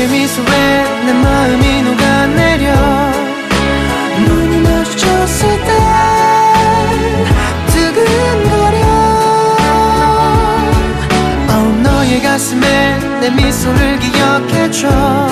너의 미소에 내 마음이 녹아내려 눈이 마주쳤을 때 두근거려. 너의 가슴에 내 미소를 기억해줘.